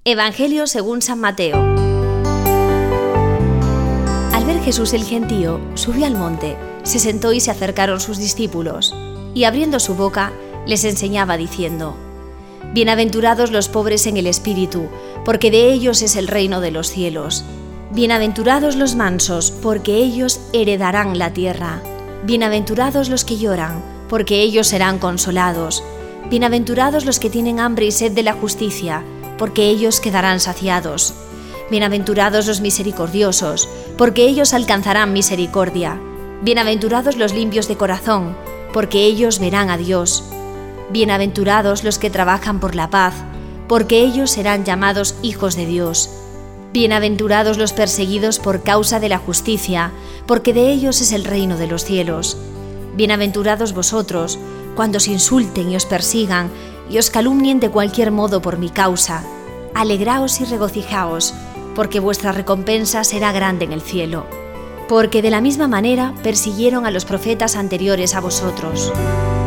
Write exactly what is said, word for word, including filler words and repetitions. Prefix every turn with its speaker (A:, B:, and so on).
A: Evangelio según San Mateo. Al ver Jesús el gentío, subió al monte, se sentó y se acercaron sus discípulos, y abriendo su boca, les enseñaba diciendo: Bienaventurados los pobres en el espíritu, porque de ellos es el reino de los cielos. Bienaventurados los mansos, porque ellos heredarán la tierra. Bienaventurados los que lloran, porque ellos serán consolados. Bienaventurados los que tienen hambre y sed de la justicia, porque ellos quedarán saciados. Bienaventurados los misericordiosos, porque ellos alcanzarán misericordia. Bienaventurados los limpios de corazón, porque ellos verán a Dios. Bienaventurados los que trabajan por la paz, porque ellos serán llamados hijos de Dios. Bienaventurados los perseguidos por causa de la justicia, porque de ellos es el reino de los cielos. Bienaventurados vosotros, cuando os insulten y os persigan, y os calumnien de cualquier modo por mi causa. Alegraos y regocijaos, porque vuestra recompensa será grande en el cielo. Porque de la misma manera persiguieron a los profetas anteriores a vosotros.